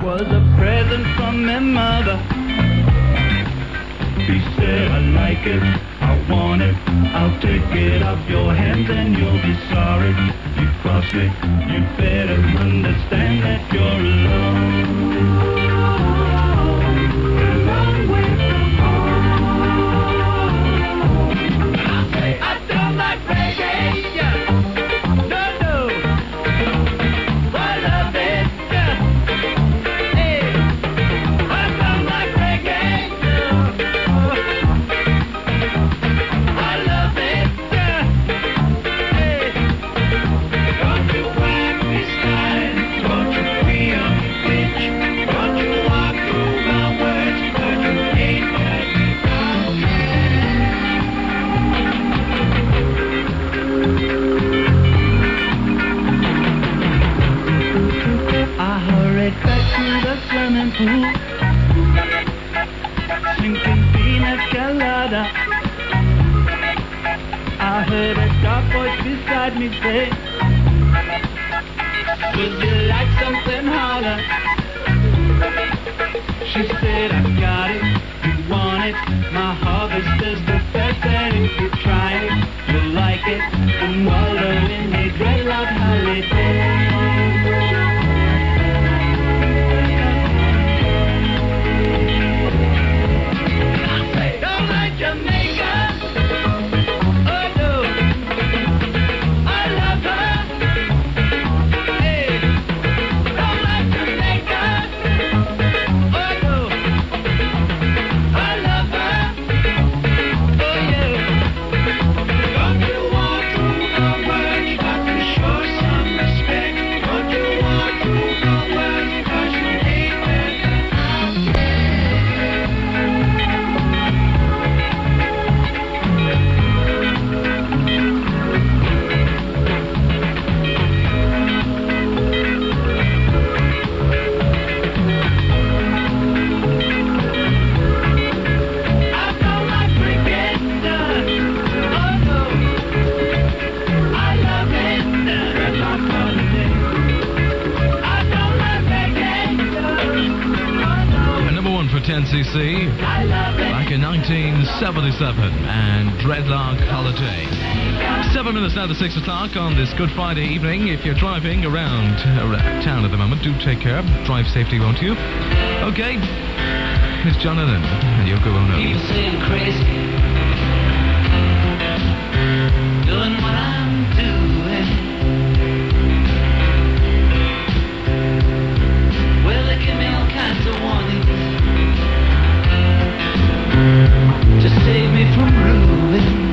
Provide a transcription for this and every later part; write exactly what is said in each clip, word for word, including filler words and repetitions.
was a present from my mother. He said, I like it, I want it, I'll take it off your hands and you'll be sorry. You cross me, you better understand that you're alone. A long way from home. I say, I don't like reggae, yeah. No, no. I love it, yeah. Hey, I don't like reggae, no. I love it, yeah. Hey, don't you whack me style, don't you be a bitch, don't you walk through my words, 'cause you ain't heard me I hurried back to the swimming pool, drinking pina colada. I heard a dark voice beside me say, would you like something harder? She said, I got it, you want it, my harvest is the best, and if you try it, you'll like it, and wallow in a dreadlock holiday. Don't like Jamaica. Oh no, I love her. Hey, don't like Jamaica. Oh no, I love her. Oh yeah. Don't you walk through the words, got to show some respect. Don't you walk through the words, 'cause you ain't heard I don't like cricket, oh no, I love it, dreadlock holiday. I don't like reggae, oh no, A number one for ten C C I love it. back in nineteen seventy-seven, and Dreadlock Holiday. Seven minutes now to six o'clock on this Good Friday evening. If you're driving around, around town at the moment, do take care. Drive safety, won't you? Okay, it's John Lennon and Yoko Ono. People say I'm crazy, doing what I'm doing. Well, they give me all kinds of warnings to save me from ruin.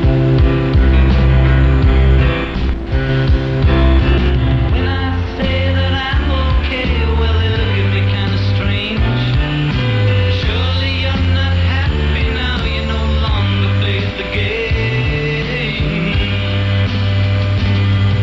When I say that I'm okay, well, they look at me kind of strange. Surely you're not happy now, you no longer play the game.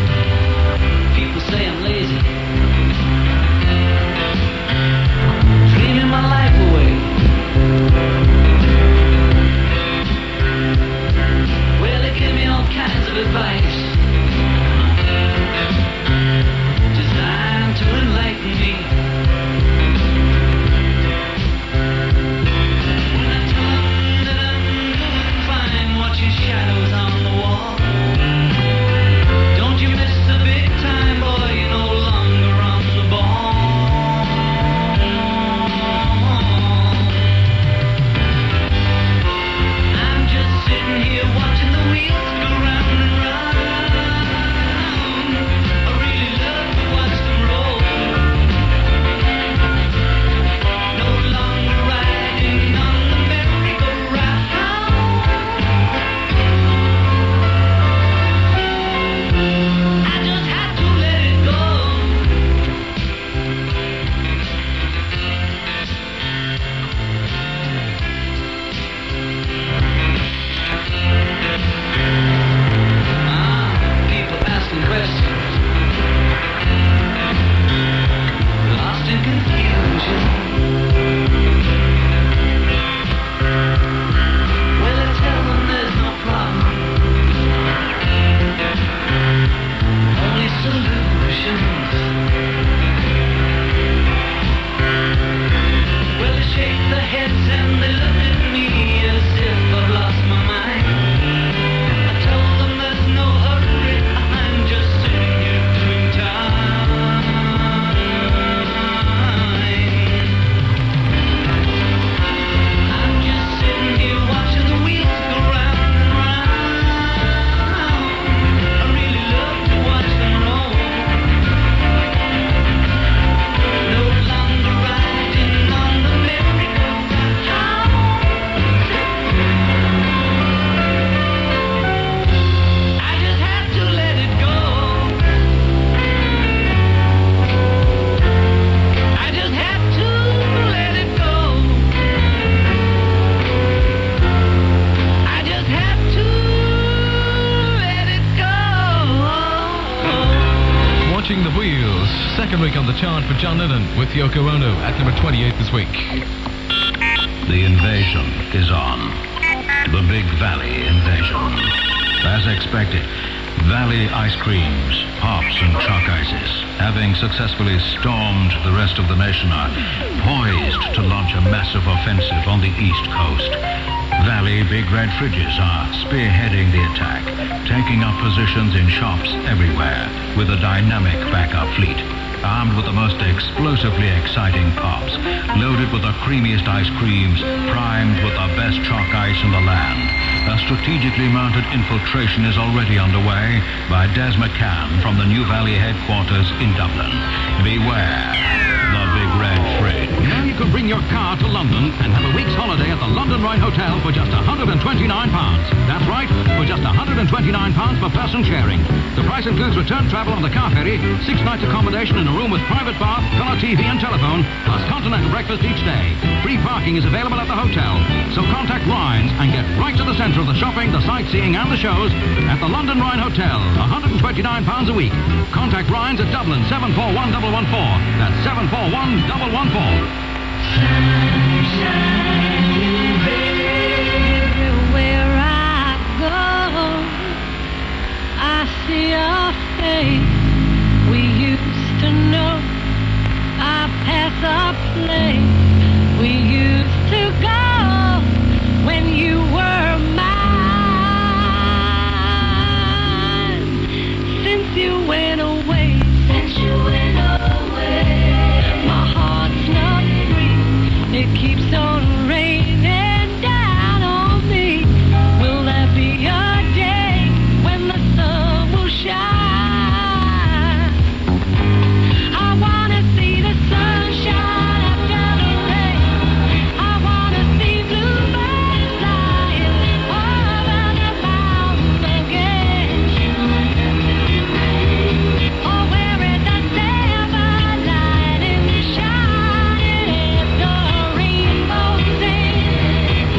Second week on the chart for John Lennon with Yoko Ono at number twenty-eight this week. The invasion is on. The Big Valley invasion. As expected, Valley ice creams, pops and chalk ices, having successfully stormed the rest of the nation, are poised to launch a massive offensive on the East Coast. Valley Big Red Fridges are spearheading the attack, taking up positions in shops everywhere with a dynamic backup fleet. Armed with the most explosively exciting pops, loaded with the creamiest ice creams, primed with the best chalk ice in the land. A strategically mounted infiltration is already underway by Des McCann from the New Valley headquarters in Dublin. Beware the Big Red Fridge. Now you can bring your car to London and have a week's holiday at the London Rhine Hotel for just one hundred twenty-nine pounds. That's right, for just one hundred twenty-nine pounds per person sharing. The price includes return travel on the car ferry, six nights accommodation in a room with private bath, colour T V and telephone, plus continental breakfast each day. Free parking is available at the hotel. So contact Rhines and get right to the centre of the shopping, the sightseeing and the shows at the London Rhine Hotel. one hundred twenty-nine pounds a week. Contact Rhines at Dublin seven four one one one four. That's seven four one one one four. Everywhere I go, I see your face. We used to know. I pass a place we used to go when you were mine. Since you went away, since you went away, my heart's not free. It keeps on raining down on me. Will there be a day when the sun will shine? I wanna see the sunshine after the rain. I wanna see bluebirds flying over the mountains again. Oh, where is the silver lining shining if the rainbow's in?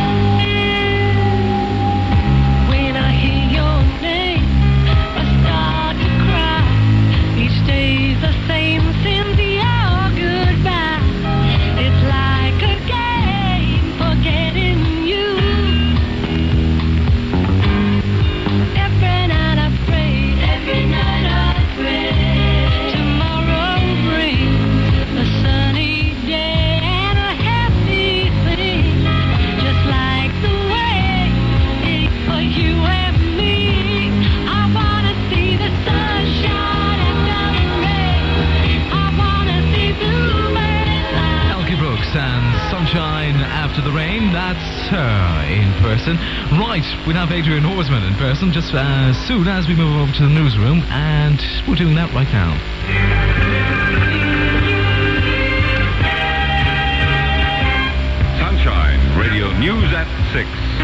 When I hear your name, I start to cry. Each day's the same since your goodbye. It's like a game forgetting you. Every night I pray, every night I pray. Tomorrow brings a sunny day and a happy thing, just like the way it is for you and me. I wanna see the sunshine after the rain. I wanna see bluebirds fly. Elkie Brooks and Sunshine After the Rain. That's her in person. Right, we'll have Adrian Horsman in person just as soon as we move over to the newsroom, and we're doing that right now. Sunshine Radio News at six.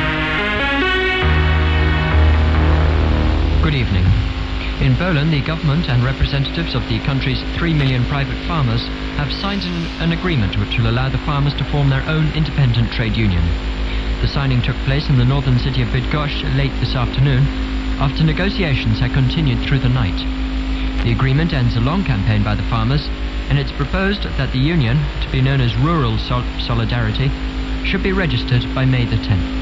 Good evening. In Poland, the government and representatives of the country's three million private farmers have signed an, an agreement which will allow the farmers to form their own independent trade union. The signing took place in the northern city of Bydgoszcz late this afternoon, after negotiations had continued through the night. The agreement ends a long campaign by the farmers, and it's proposed that the union, to be known as Rural Sol- Solidarity, should be registered by May the tenth.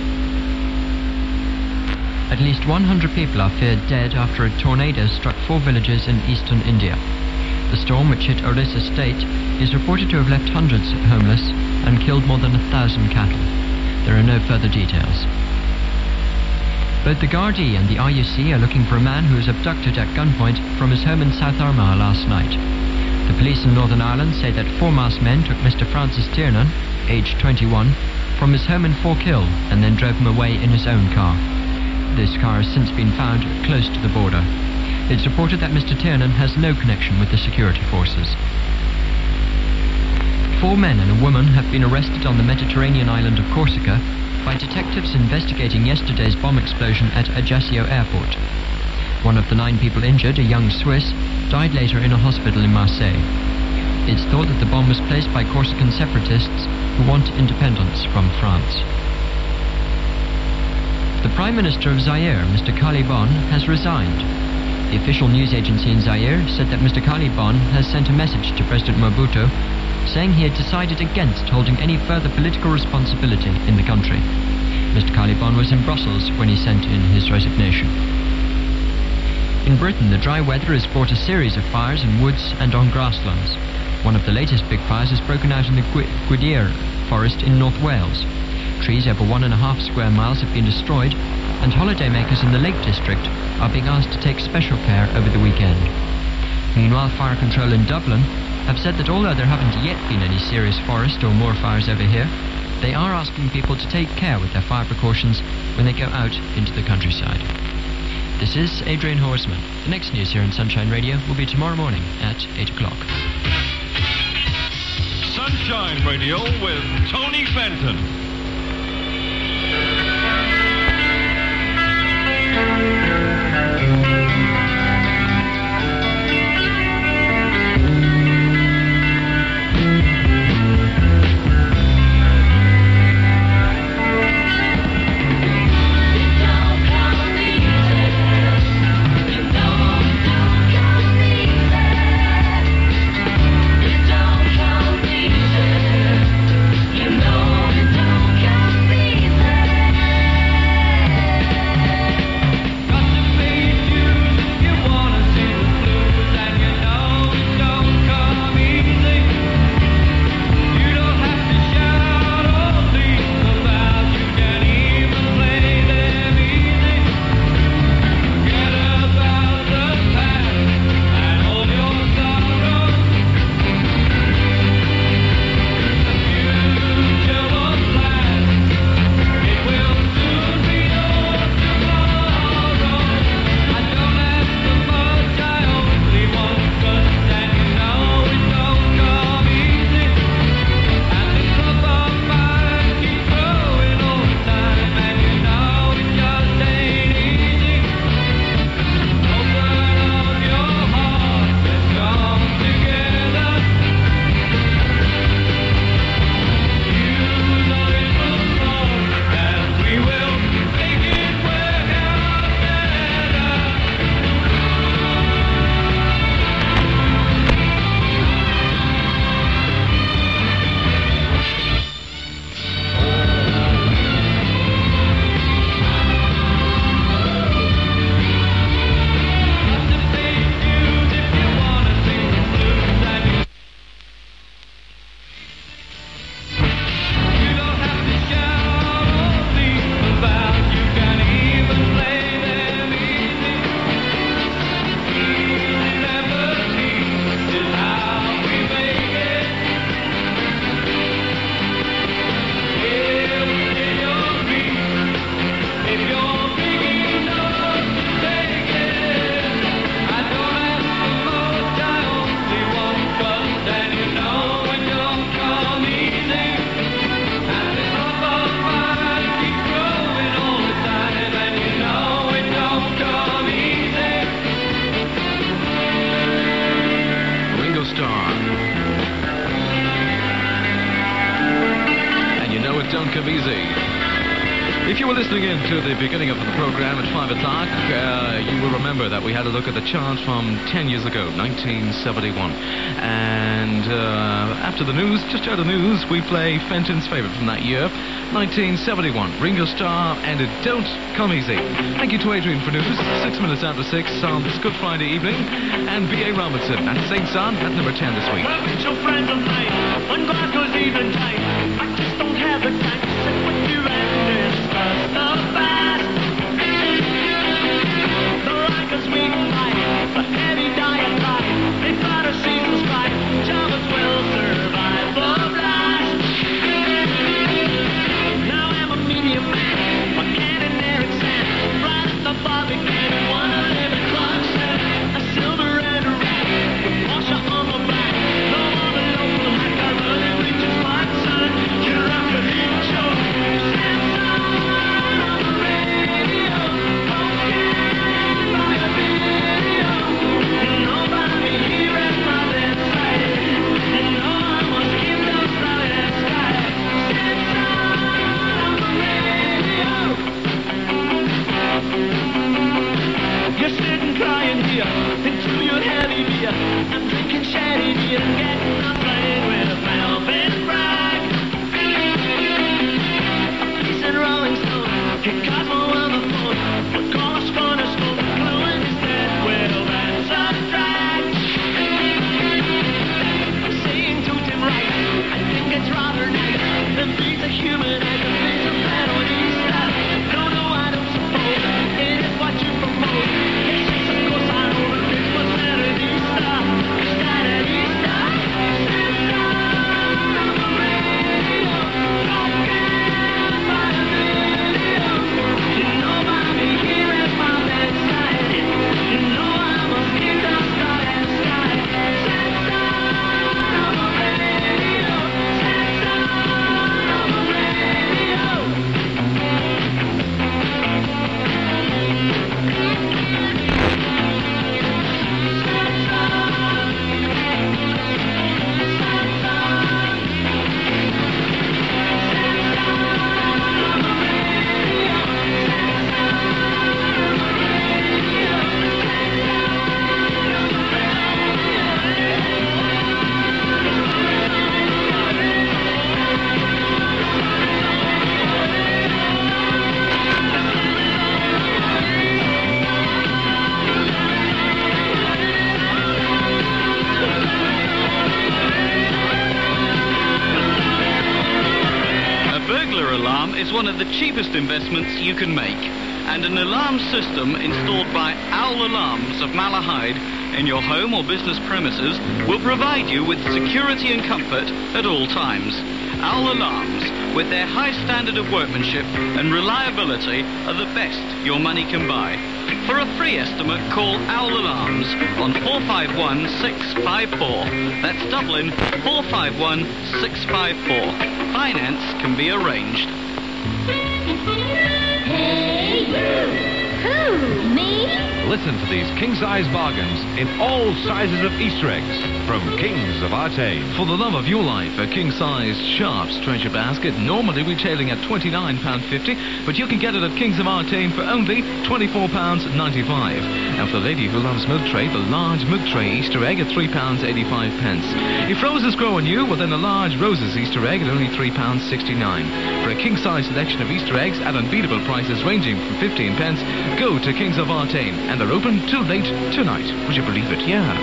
At least one hundred people are feared dead after a tornado struck four villages in eastern India. The storm, which hit Orissa state, is reported to have left hundreds homeless and killed more than a thousand cattle. There are no further details. Both the Gardaí and the I U C are looking for a man who was abducted at gunpoint from his home in South Armagh last night. The police in Northern Ireland say that four masked men took Mister Francis Tiernan, aged twenty-one, from his home in Forkhill and then drove him away in his own car. This car has since been found close to the border. It's reported that Mister Tiernan has no connection with the security forces. Four men and a woman have been arrested on the Mediterranean island of Corsica by detectives investigating yesterday's bomb explosion at Ajaccio Airport. One of the nine people injured, a young Swiss, died later in a hospital in Marseille. It's thought that the bomb was placed by Corsican separatists who want independence from France. The Prime Minister of Zaire, Mister Kali Bon, has resigned. The official news agency in Zaire said that Mister Kalibon has sent a message to President Mobutu saying he had decided against holding any further political responsibility in the country. Mister Kalibon was in Brussels when he sent in his resignation. In Britain, the dry weather has brought a series of fires in woods and on grasslands. One of the latest big fires has broken out in the Gwy- Gwydir forest in North Wales. Trees over one and a half square miles have been destroyed, and holidaymakers in the Lake District are being asked to take special care over the weekend. Meanwhile, Fire Control in Dublin have said that although there haven't yet been any serious forest or moor fires over here, they are asking people to take care with their fire precautions when they go out into the countryside. This is Adrian Horsman. The next news here on Sunshine Radio will be tomorrow morning at eight o'clock. Sunshine Radio with Tony Benton. If you were listening in to the beginning of the program at five o'clock, uh, you will remember that we had a look at the chart from ten years ago, nineteen seventy-one. And uh, after the news, just out of the news, we play Fenton's favourite from that year, nineteen seventy-one, Ringo Starr and It Don't Come Easy. Thank you to Adrian for news, six minutes after six on this Good Friday evening, and B A Robinson at Saint Son at number ten this week. Well, it's your friends of mine, when Glasgow's even tight, I just don't have the time to sit with you and discuss the past. The like a sweet life, the heavy diatribe, they thought our season's right, Chavez will survive the blast. Now I'm a medium man, a cannon Erickson, right at the Barbican, one eleven club set, a silver and a red, with Porsche on my back, no other local hack, I run and reaches my son, you rock a hit show. it's rather nice. Them things are human and the things are bad on Easter. No, no, I don't suppose it is what you propose. It's just of course I know that Christmas than an Easter. Than an Easter. Santa on the radio, talking by the video. You know by me here at my bedside. You know I'm a skin of star and sky. Santa on the radio, Santa on the radio. A burglar alarm is one of the cheapest investments you can make, and an alarm system installed by Owl Alarms of Malahide in your home or business premises will provide you with security and comfort at all times. Owl Alarms, with their high standard of workmanship and reliability, are the best your money can buy. For a free estimate, call Owl Alarms on four five one, six five four. That's Dublin, four five one, six five four. Finance can be arranged. Hey, you! Who, me? Listen to these king-size bargains in all sizes of Easter eggs from Kings of Artane. For the love of your life, a king-size Sharps treasure basket, normally retailing at twenty-nine pounds fifty, but you can get it at Kings of Artane for only twenty-four pounds ninety-five. And for the lady who loves milk tray, the large milk tray Easter egg at three pounds eighty-five. If roses grow on you, well then a large roses Easter egg at only three pounds sixty-nine. For a king-size selection of Easter eggs at unbeatable prices ranging from fifteen pence, go to Kings of Artane, and they're open till late tonight. Would you believe it? Yeah.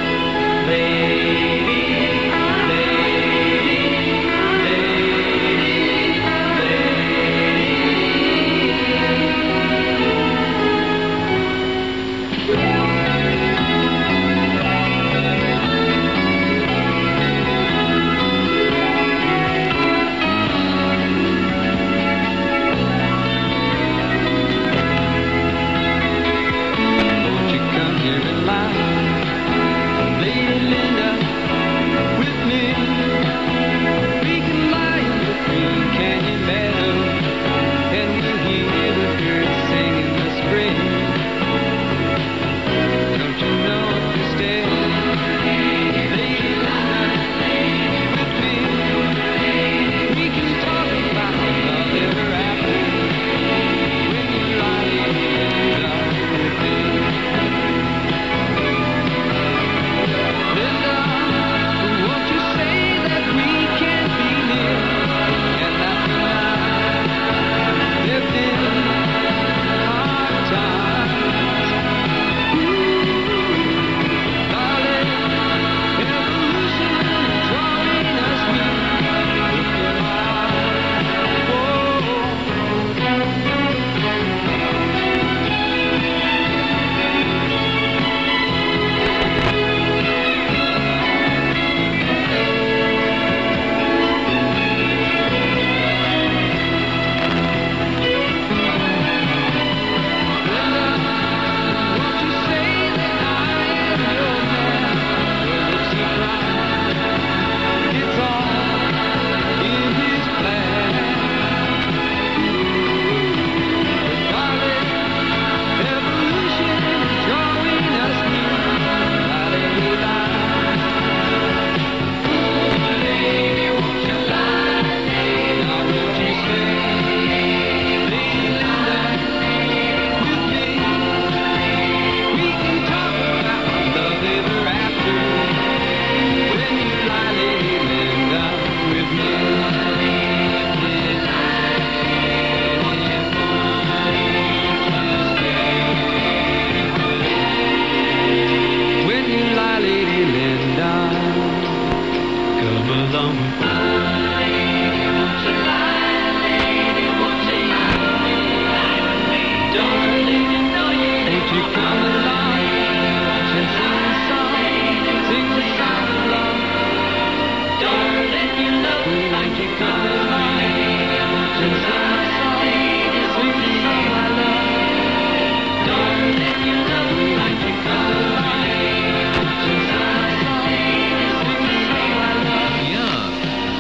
Won't you come here and lie, Lady Linda, with me? We can lie in the Green Canyon meadow, and we'll hear the birds sing in the spring. Don't you know if you stay, Lady Linda, with me? We can talk about love ever after, when you lie down with me. Linda, won't you say that we can't be near, and that tonight there've been hard times? Ooh, darling, evolution drawing us near. Look in my eyes, won't you say that I am your man? Well, if she cries, it's all in his plan. Darling, evolution drawing us near. La-di-di-da. Lady, won't you lie? Now won't you stay, Lady Linda, with me? We can talk about love ever after, when you lie, Lady Linda, with me. When you lie, Lady Linda, come along with me.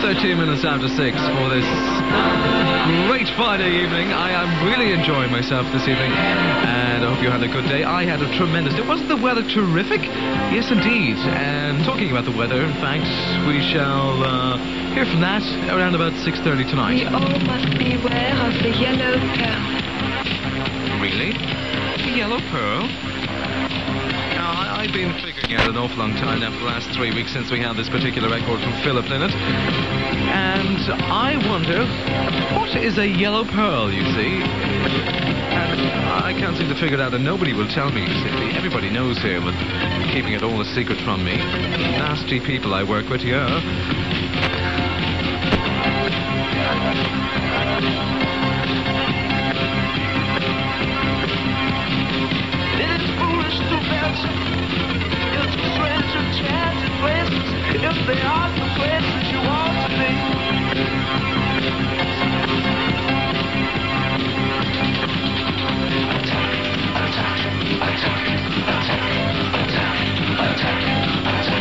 thirteen minutes after six for this great Friday evening. I am really enjoying myself this evening, and I hope you had a good day. I had a tremendous day. Wasn't the weather terrific? Yes, indeed. And talking about the weather, in fact, we shall uh, hear from that around about six thirty tonight. We all must beware of the yellow pearl. Really? The yellow pearl? Now, I, I've been figuring out an awful long time now for the last three weeks since we had this particular record from Philip Lynott. And I wonder, what is a yellow pearl, you see? And I can't seem to figure it out, and nobody will tell me, you see. Everybody knows here, but keeping it all a secret from me. Nasty people I work with here. It is foolish to venture into strange enchanted places if they are the places you want to be. Attack, attack, attack, attack, attack, attack,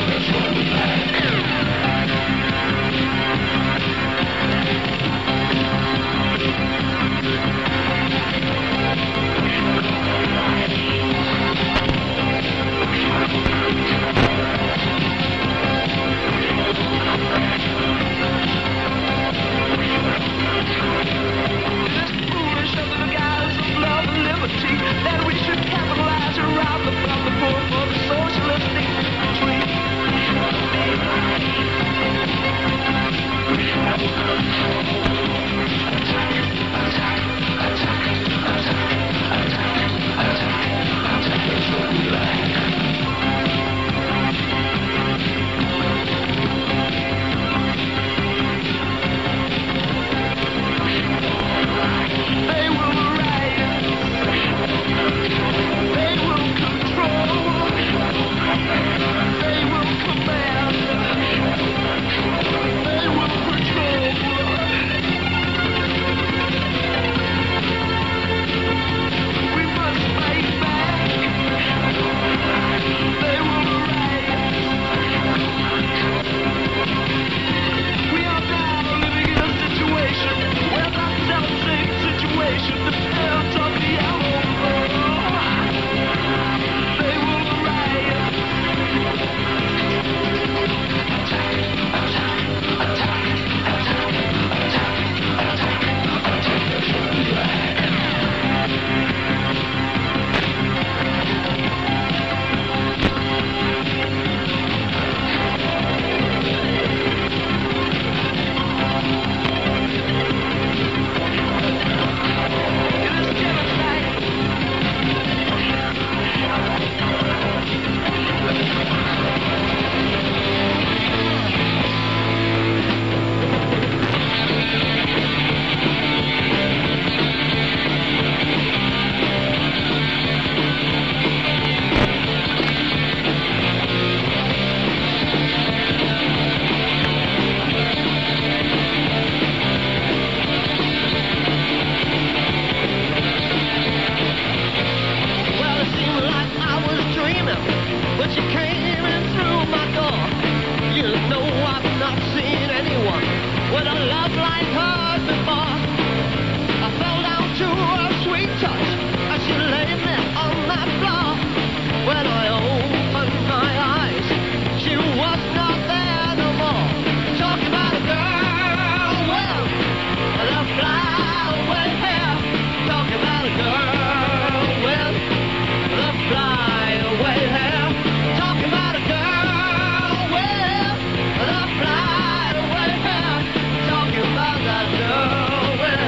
that we should capitalize around the from the poor for the socialistic dream. Attack, attack, attack, attack, attack, attack, they will riot. They will control. They will command. They will patrol. We must fight back. They will riot. We are now living in a situation where that self-same situation depends on the yellow pearl. They will riot. Attack, attack, attack, attack, attack, attack, it is genocide. Well, it seemed like I was dreaming when she came in through my door. You know I've not seen anyone with a love like hers before. I fell down to her sweet touch as she laid me on that floor. When I opened my eyes, she was not there no more. Talking about a girl with the fly-away hair. Talking about a girl with the fly-away hair. Talking about a girl with the fly-away hair. Talking about that girl with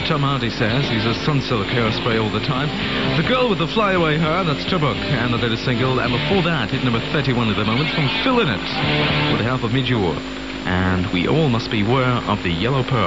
Tom Hardy says. He's a Sunsilk hairspray all the time. The Girl with the Flyaway Hair, that's Turbok, and the latest single. And before that, hit number thirty-one at the moment from Phil Lynott, with the help of Mijur. And We All Must Beware of the Yellow Pearl.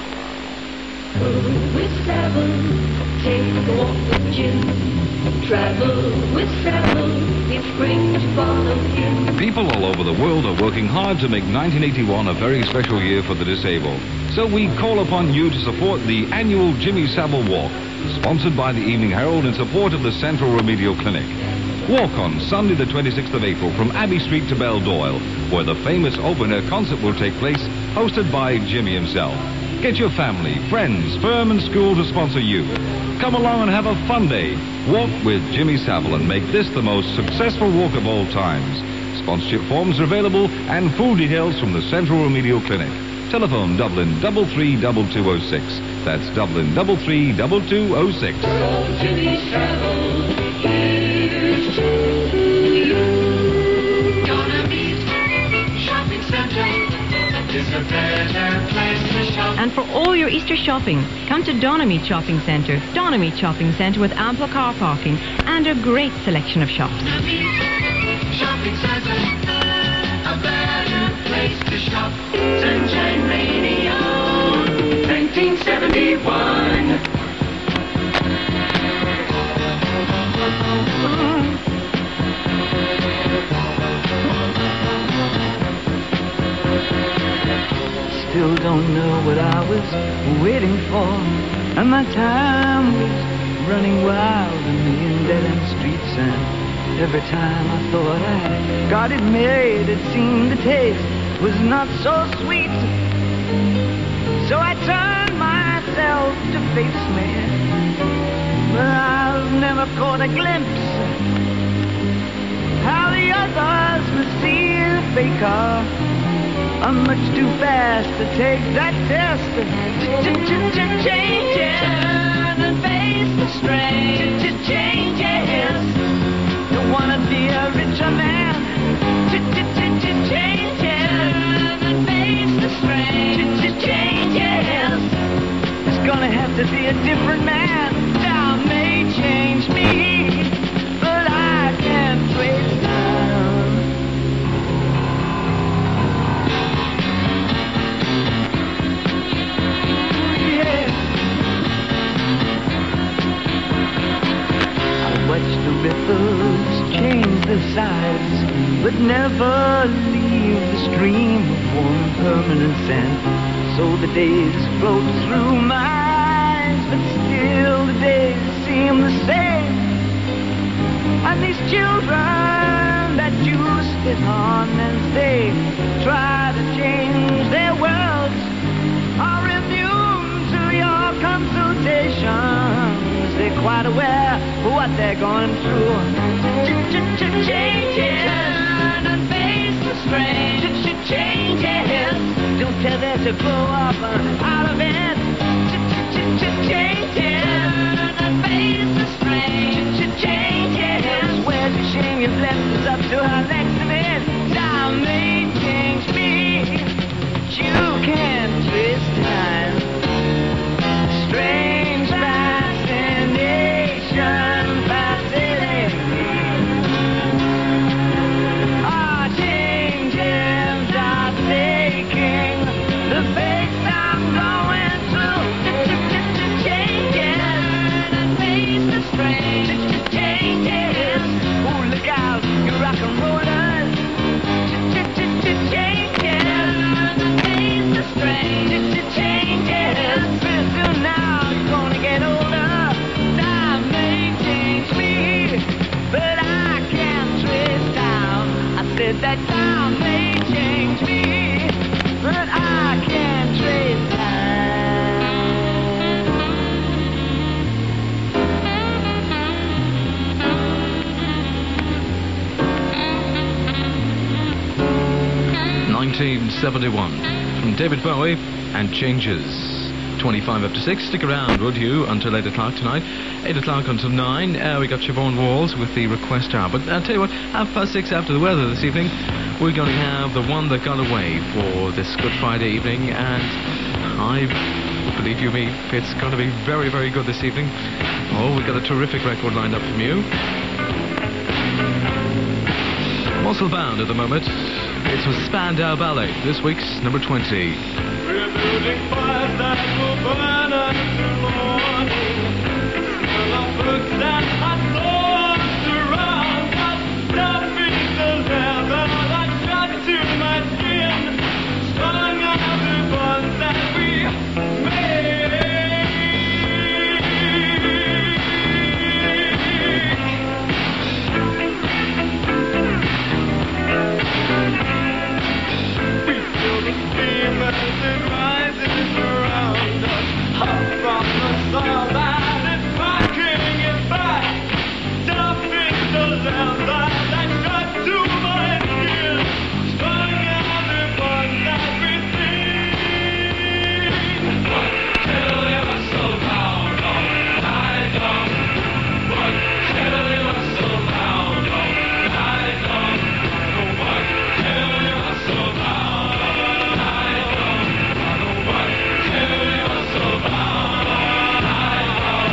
With seven, take a walk with Jim. Travel with seven, it's great to follow him. People all over the world are working hard to make nineteen eighty-one a very special year for the disabled. So we call upon you to support the annual Jimmy Savile Walk, sponsored by the Evening Herald in support of the Central Remedial Clinic. Walk on Sunday the twenty-sixth of April from Abbey Street to Baldoyle, where the famous open-air concert will take place, hosted by Jimmy himself. Get your family, friends, firm and school to sponsor you. Come along and have a fun day. Walk with Jimmy Savile and make this the most successful walk of all times. Sponsorship forms are available and full details from the Central Remedial Clinic. Telephone Dublin double three double two oh six. That's Dublin double three double two oh six. Jimmy Savile, here's to you. Gonna meet shopping center is a better place to shop. And for all your Easter shopping, come to Donameat Shopping Centre. Donameat Shopping Centre with ample car parking and a great selection of shops. Shopping Center, a better place to shop. Sunshine Radio, nineteen seventy-one. Still don't know what I was waiting for, and my time was running wild in the dead-end streets, and every time I thought I got it made, it seemed the taste was not so sweet. So I turned myself to face me, but I've never caught a glimpse how the others must see the faker. I'm much too fast to take that test. Changes, turn and face the strain. Changes, don't wanna be a richer man. Changes, turn and face the strain. Changes, it's gonna have to be a different man. Time may change me, but I can't trace time. Watch the ripples change their sides, but never leave the stream of warm permanent sand. So the days float through my eyes, but still the days seem the same. And these children that you spit on and they try to change their worlds are immune to your consultations. They're quite aware of what they're going through. Changes, turn and face the strain. Changes, don't tell them to blow up out of it. Changes, turn and face the strain. Changes, where's the shame you've left us up to our next of it? Time may change me, but you can't twist time. Strange fascination, fascinating. Our changes are taking the face I'm going through. Changes, and face the strange. Changes, oh look out, you rock and rollers. Changes, and face the strange. Changes, pretty soon now you're gonna get older. Time may change me, but I can't trace down. I said that time may change me, but I can't trace nineteen seventy-one from David Bowie and Changes. twenty-five after six. Stick around, would you, until eight o'clock tonight. eight o'clock until nine. Uh, we got Siobhan Walls with the request hour. But I'll tell you what, half past six after the weather this evening, we're going to have The One That Got Away for this Good Friday evening. And I've Believe you me, it's going to be very, very good this evening. Oh, we've got a terrific record lined up from you. Muscle Bound at the moment. It's with Spandau Ballet, this week's number twenty. We're building fires that will burn until morning. Well, our books and hot dogs around us, stuffing the leather that got to my skin, strung out the bonds that we made. We're building steam as it rises around us, up from the soil that is packing it back, stuffing the leather that got to my skin, strung out the bonds that we sing. What till you were so bound, oh, night long. What till you were so bound, oh, night long. What till you were so bound, oh, night long. What till you were so bound, oh, night long.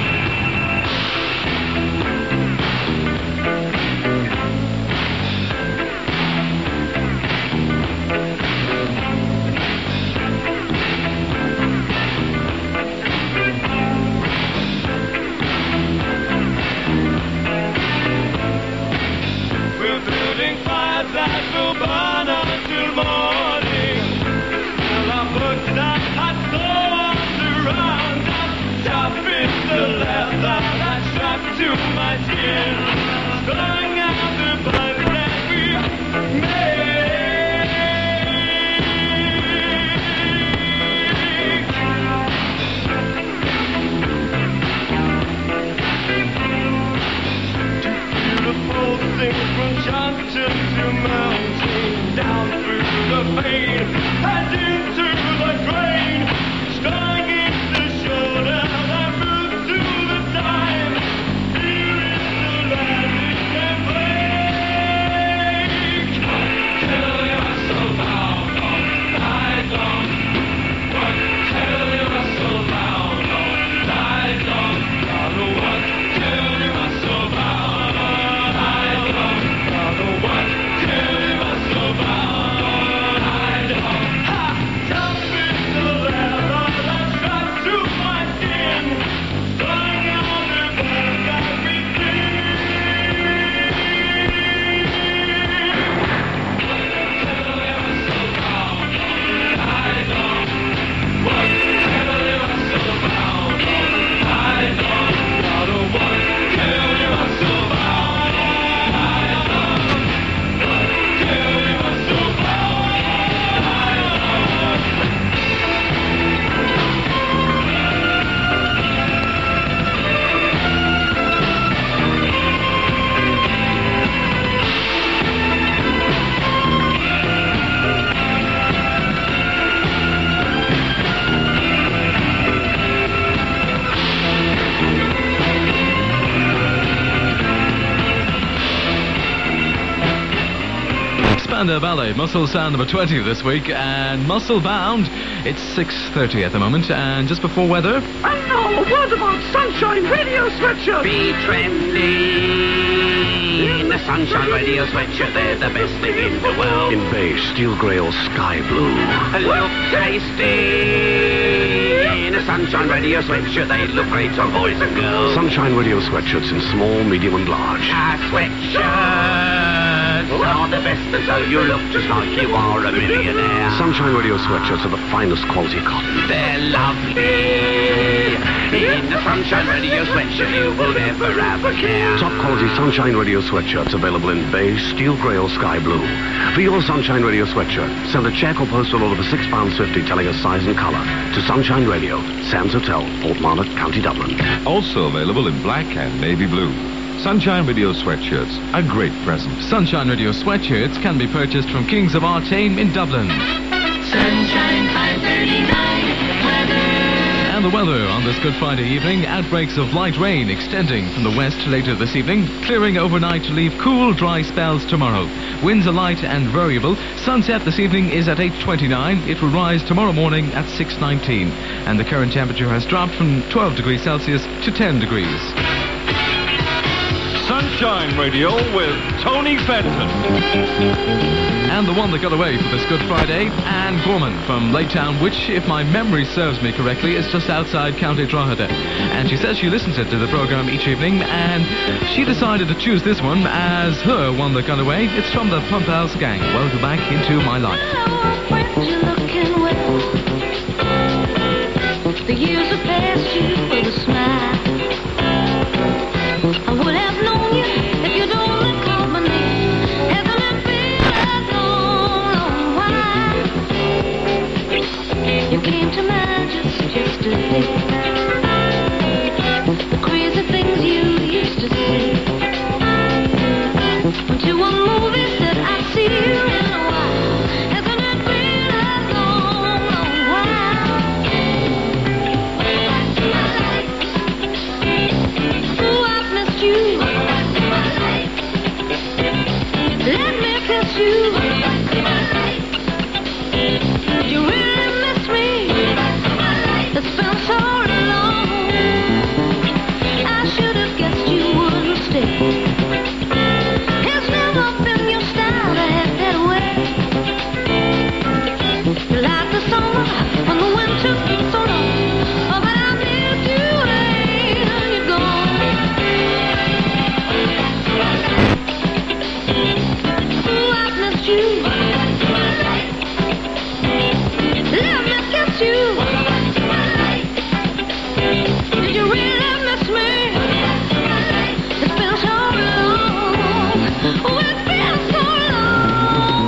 We're building fires that will burn until morning. Till our books and hot dogs around us, stuffing the leather that's strapped to my skin, strung out the bonds that we made. Beautiful things from junction to mountain, down through the vein and into the grain, strung in the shoulder that moves to the time. Here is the land it can break. Till you are so bound all night long. What till you are so bound all night long. Gotta what till you are so bound all night long. Gotta what till you are so bound all night long. Ha! Stuffing the leather that's strapped to my skin, strung out the bonds that we sing. What till you are so bound all night long. What till you are so bound all night long. Gotta what till you are so bound all night long. What till you are so bound all night long. Spandau Ballet, Muscle Sound number twenty this week, and Muscle Bound, it's six thirty at the moment, and just before weather... And now a word about Sunshine Radio Sweatshirt. Be trendy in the Sunshine Radio Sweatshirt. They're the best thing in the world. In beige, steel grey or sky blue. Look tasty in a Sunshine Radio Sweatshirt. They look great on boys and girls. Sunshine Radio sweatshirts in small, medium and large. Our sweatshirts are the best, and so you look just like you are a millionaire. Sunshine Radio sweatshirts are the finest quality cotton. They're lovely. In the Sunshine Radio sweatshirt, you will never have a care. Top quality Sunshine Radio sweatshirts available in beige, steel grey or sky blue. For your Sunshine Radio sweatshirt, send a cheque or postal order for six pounds fifty telling us size and colour to Sunshine Radio, Sands Hotel, Portmarnock, County Dublin. Also available in black and navy blue. Sunshine Radio sweatshirts, a great present. Sunshine Radio sweatshirts can be purchased from Kings of Artane in Dublin. Sunshine five thirty-nine weather. And And the weather on this Good Friday evening. Outbreaks of light rain extending from the west later this evening. Clearing overnight to leave cool, dry spells tomorrow. Winds are light and variable. Sunset this evening is at eight twenty-nine. It will rise tomorrow morning at six nineteen. And the current temperature has dropped from twelve degrees Celsius to ten degrees. Sunshine Radio with Tony Fenton. And the one that got away for this Good Friday, Anne Gorman from Lake Town, which, if my memory serves me correctly, is just outside County Drogheda. And she says she listens to the program each evening, and she decided to choose this one as her one that got away. It's from the Pump House Gang. Welcome back into my life. The years have passed you with a smile. I would have known you if you'd only called my name. Hasn't it been a long, long while? You came to mind just yesterday. The crazy things you used to say. Went to a movie, said I'd see you in a while. Hasn't it been a long, long while? Ooh, I've missed you. Let me kiss you. Did you really miss me? It's been so long. I should have guessed you wouldn't stay. It's never been your style to act that way. You like the summer when the winter gets so long. Oh, but I miss you, hey, and you're gone. Ooh, I've missed you. Let me kiss you. Did you really miss me? It's been so long. Oh, it's been so long.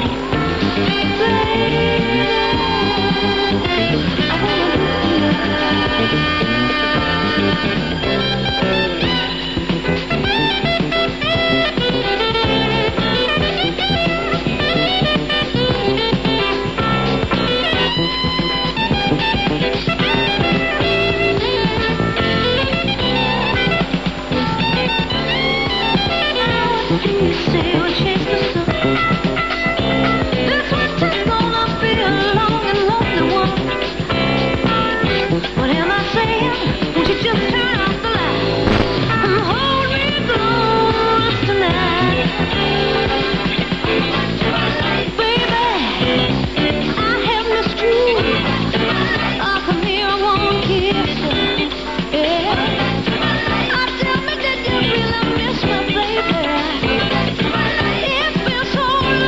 You say we'll chase the sun. This winter's gonna be a long and lonely one. What am I saying? Won't you just turn off the light and hold me close tonight? Baby, I have missed you. Oh, come here, I wanna kiss you. Yeah. Oh, tell me, did you really miss my baby? It's been so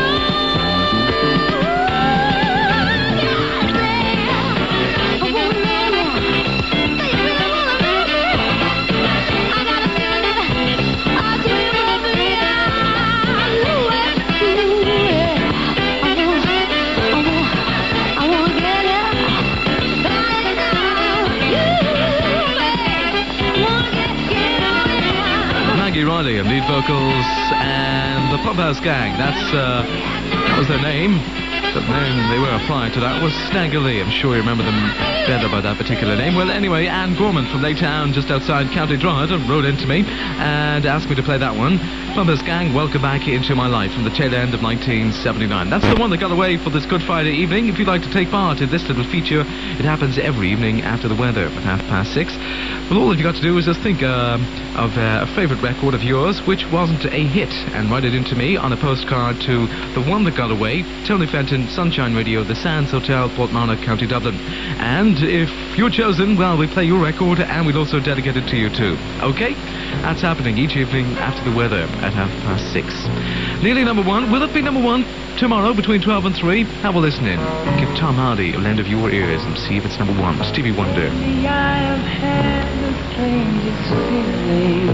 Maggie Riley of lead vocals and the Pump House Gang. That's, uh, that was their name. The name they were applying to that was Snaggerly. I'm sure you remember them better by that particular name. Well, anyway, Anne Gorman from Lake Town, just outside County Drogheda, wrote into me and asked me to play that one. Pump House Gang, Welcome Back Into My Life, from the tail end of nineteen seventy-nine. That's the one that got away for this Good Friday evening. If you'd like to take part in this little feature, it happens every evening after the weather at half past six. Well, all you've got to do is just think uh, of uh, a favourite record of yours which wasn't a hit, and write it into me on a postcard to the one that got away, Tony Fenton, Sunshine Radio, the Sands Hotel, Portmarnock, County Dublin. And if you're chosen, well, we play your record and we'll also dedicate it to you too. Okay? That's happening each evening after the weather at half past six. Nearly number one. Will it be number one tomorrow between twelve and three? Have a listen in. Give Tom Hardy a lend of your ears and see if it's number one. Stevie Wonder. See, I have had the strangest feeling,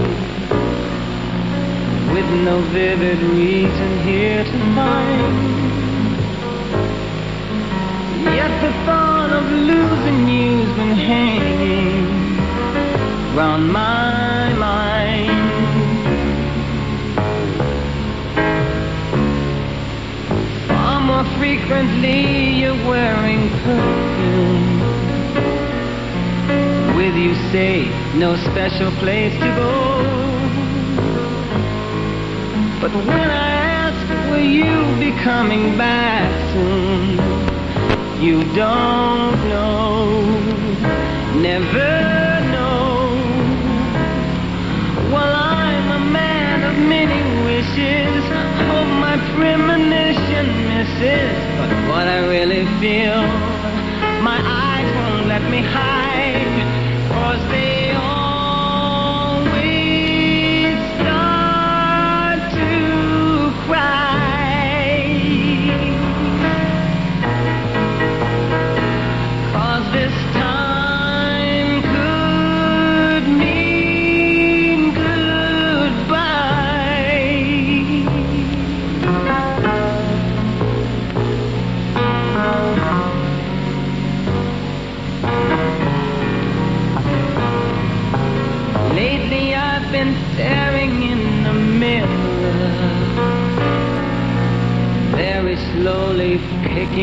with no vivid reason here to find. Yet the thought of losing you's been hanging round my mind. Far more frequently you're wearing perfume, with you say no special place to go. But when I ask, will you be coming back soon? You don't know, never know. Well, I'm a man of many wishes, hope my premonition misses. But what I really feel, my eyes won't let me hide, 'cause they always start to cry. 'Cause this time could mean goodbye. Lately I've been staring in the mirror, very slowly picking